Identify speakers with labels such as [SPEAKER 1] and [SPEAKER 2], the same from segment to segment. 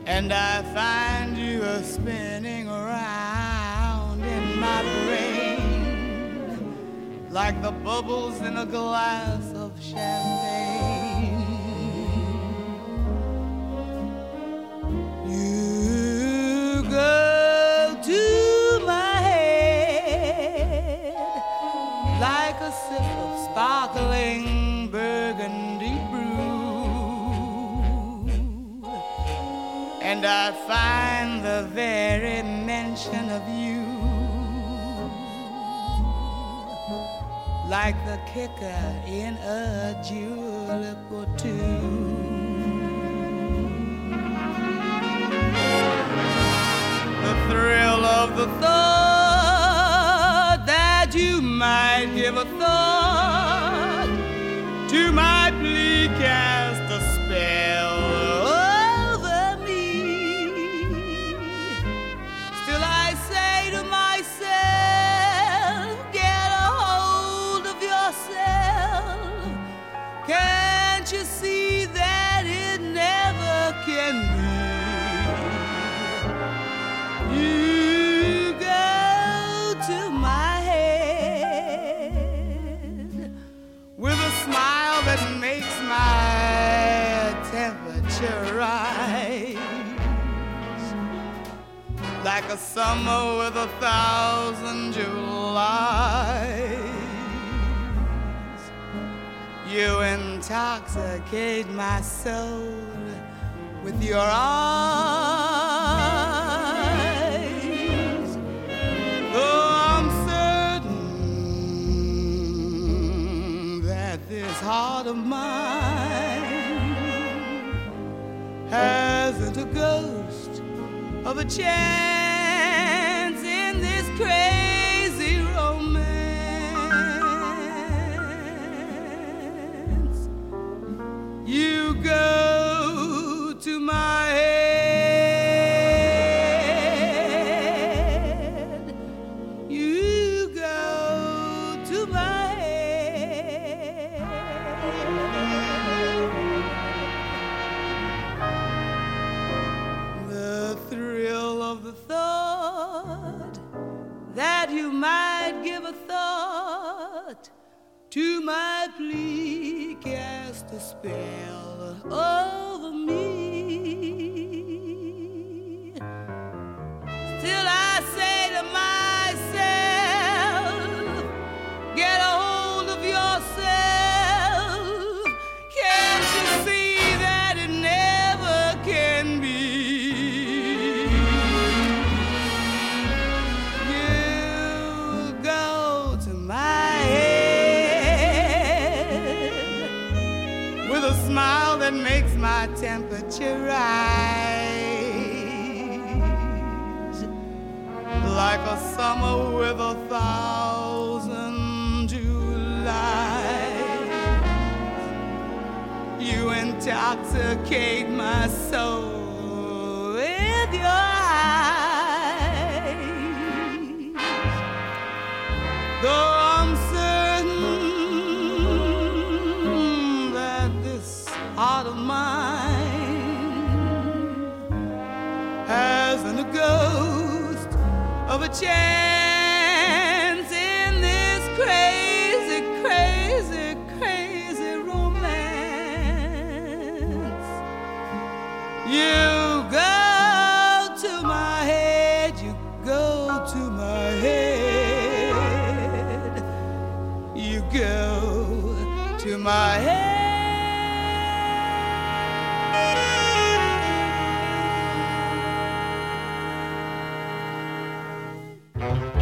[SPEAKER 1] and I find you a spinning around in my brain like the bubbles in a glass of champagne. You go to my head like a sip of sparkling burgundy brew, and I find the very mention of you like the kicker in a julep or two. The thrill of the thought that you might give a thought to my plea cast a spell over me. Still I say to myself, get a hold of yourself. Can't you see that it never can be? You go to my head with a smile that makes my temperature rise like a summer with 1,000 Julys. You intoxicate my soul with your eyes. Though I'm certain that this heart of mine hasn't a ghost of a chance in this crazy romance. You go to my head. You go to my head. The thrill of the thought that you might give a thought to my plea cast a spell over me. Still I say to myself, get a hold of yourself. Can't you see that it never can be? You go to my head with a smile that makes my temperature rise like a summer with 1,000 Julys. You intoxicate my soul with your eyes. Though I'm certain that this heart of mine hasn't a ghost of a chance in this crazy, crazy, crazy romance. You go to my head, you go to my head, you go to my head.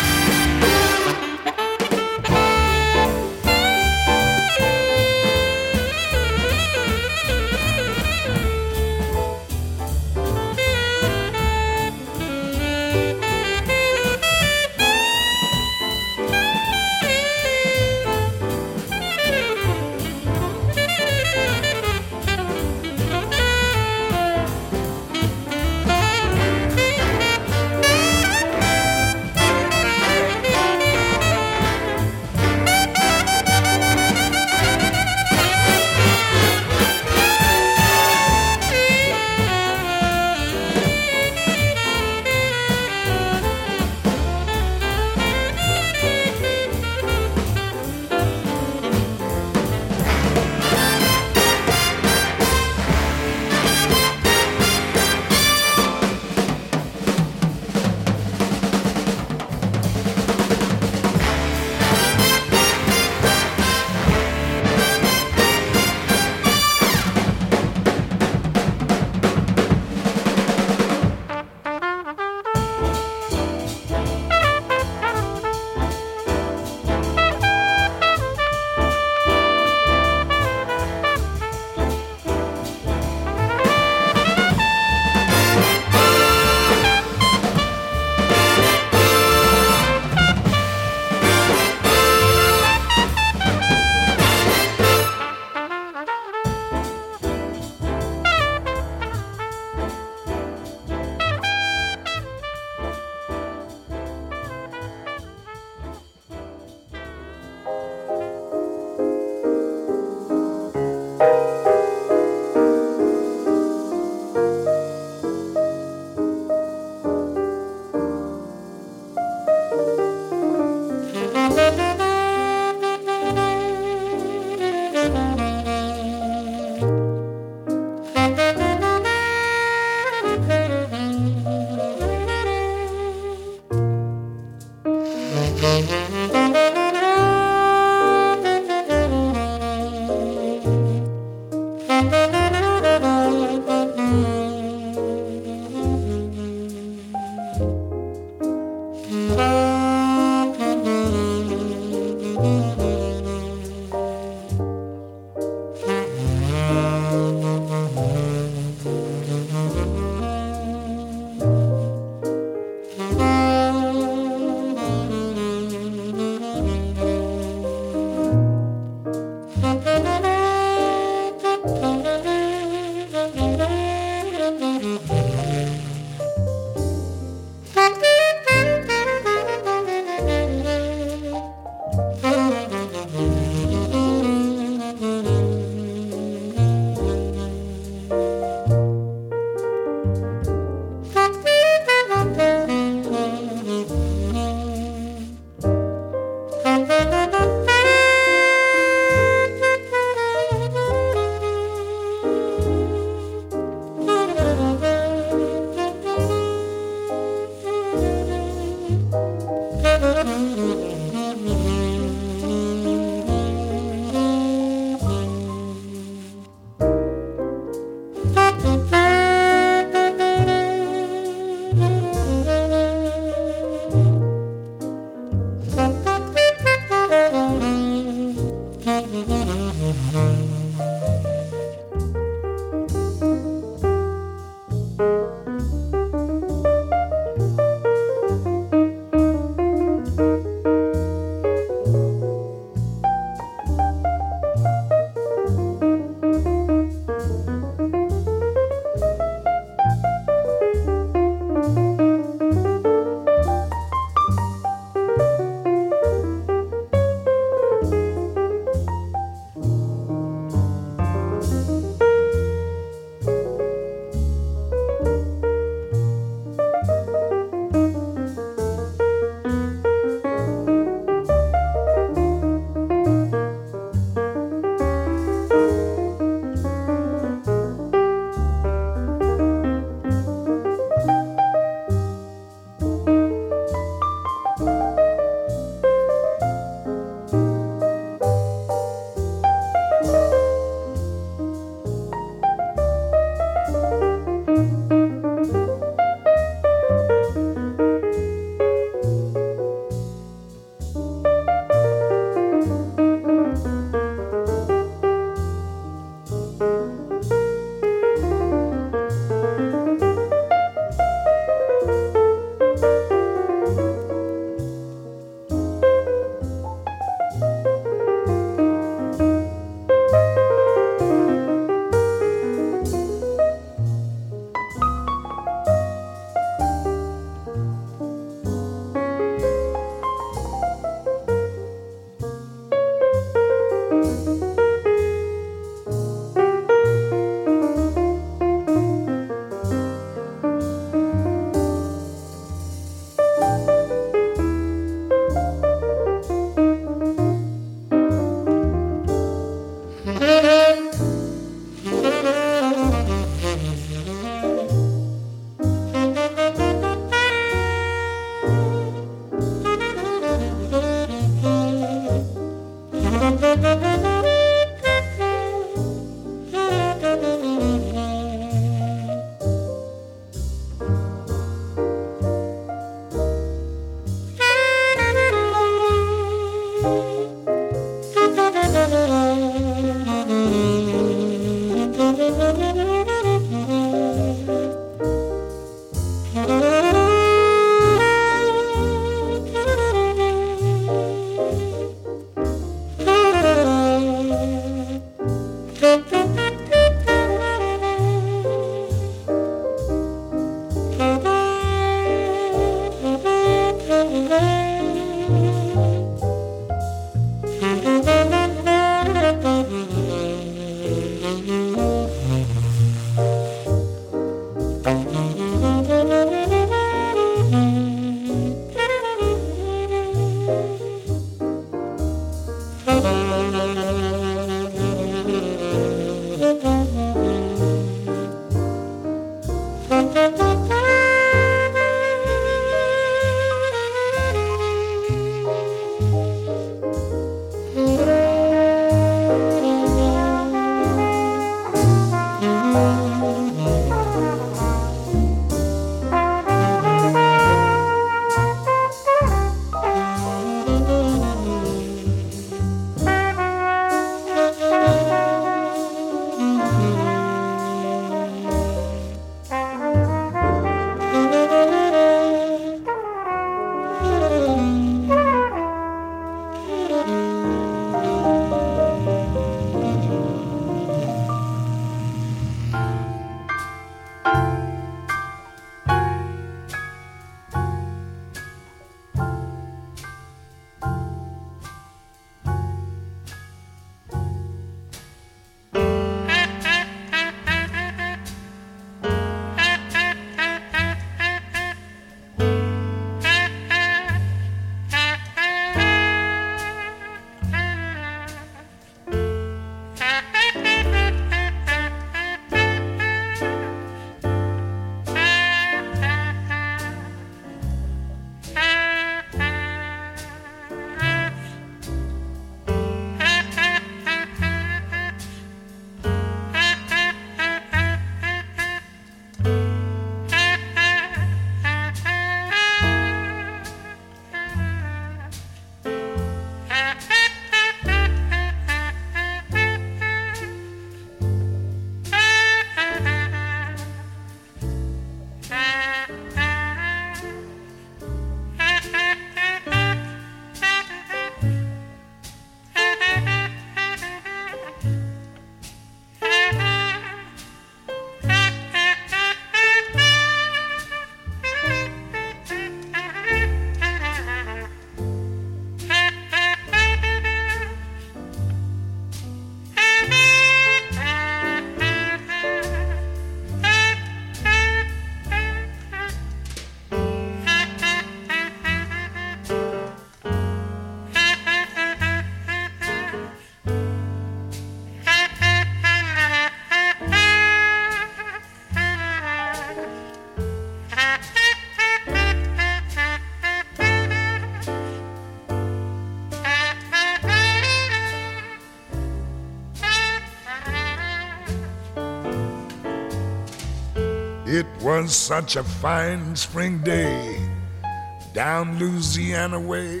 [SPEAKER 2] It was such a fine spring day down Louisiana way,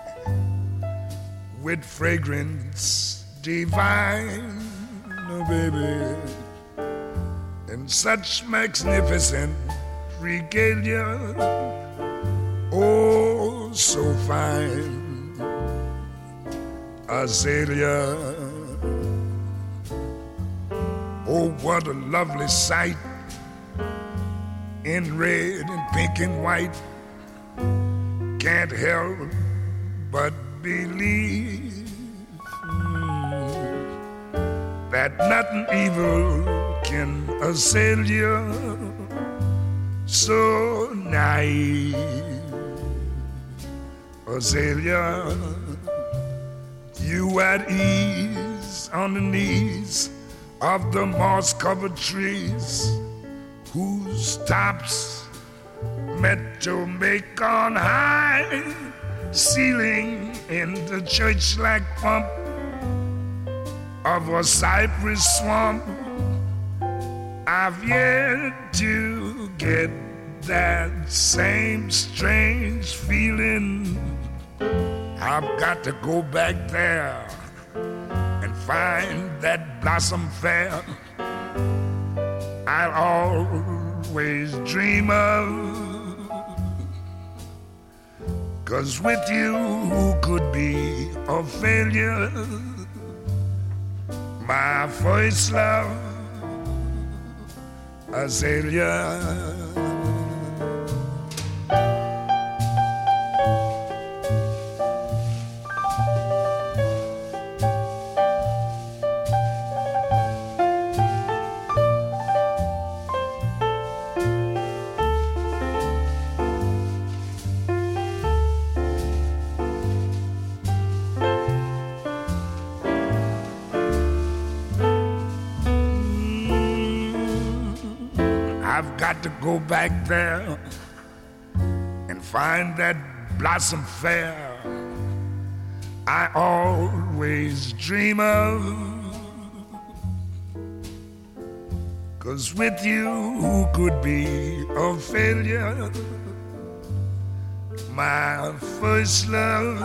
[SPEAKER 2] with fragrance divine, oh baby, and such magnificent regalia, oh so fine, azalea. Oh, what a lovely sight, in red and pink and white. Can't help but believe that nothing evil can assail you. So naive, azalea, you at ease on the knees of the moss-covered trees, whose tops met to make on high ceiling in the church-like pump of a cypress swamp. I've yet to get that same strange feeling. I've got to go back there and find that blossom fair I'll always dream of. 'Cause with you, who could be a failure? My first love, azalea. I've got to go back there and find that blossom fair I always dream of. 'Cause with you, who could be a failure? My first love,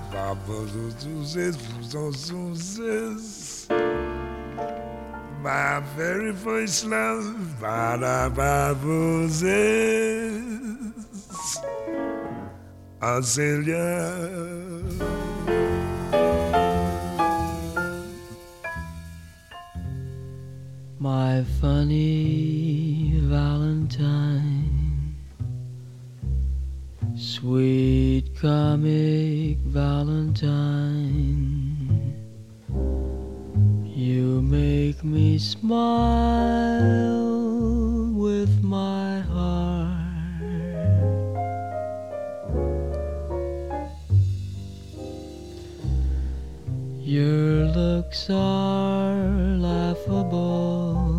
[SPEAKER 2] my very first love, azalea.
[SPEAKER 3] My funny Valentine, sweet comic Valentine, you make me smile with my heart. Your looks are laughable,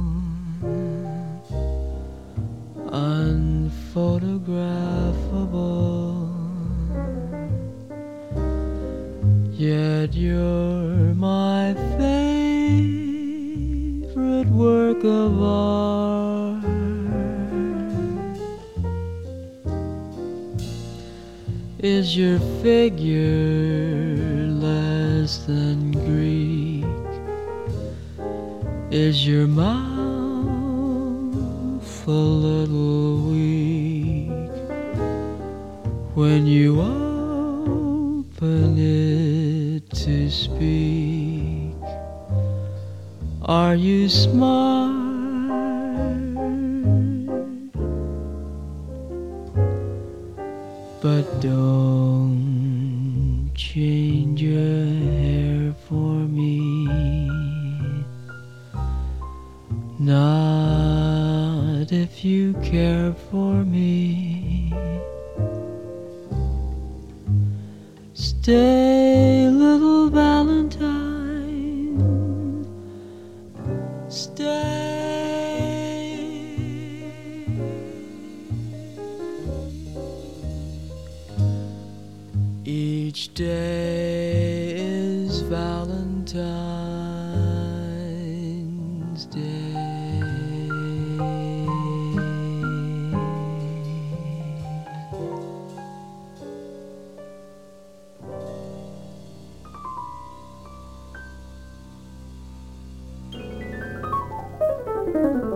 [SPEAKER 3] unphotographable, yet you're my favorite work of art. Is your figure less than Greek? Is your mouth a little weak when you open it to speak? Are you smart? But don't change your hair for me, not if you care for me. Stay, little Valentine, stay. Each day is Valentine's Day.
[SPEAKER 4] Thank you.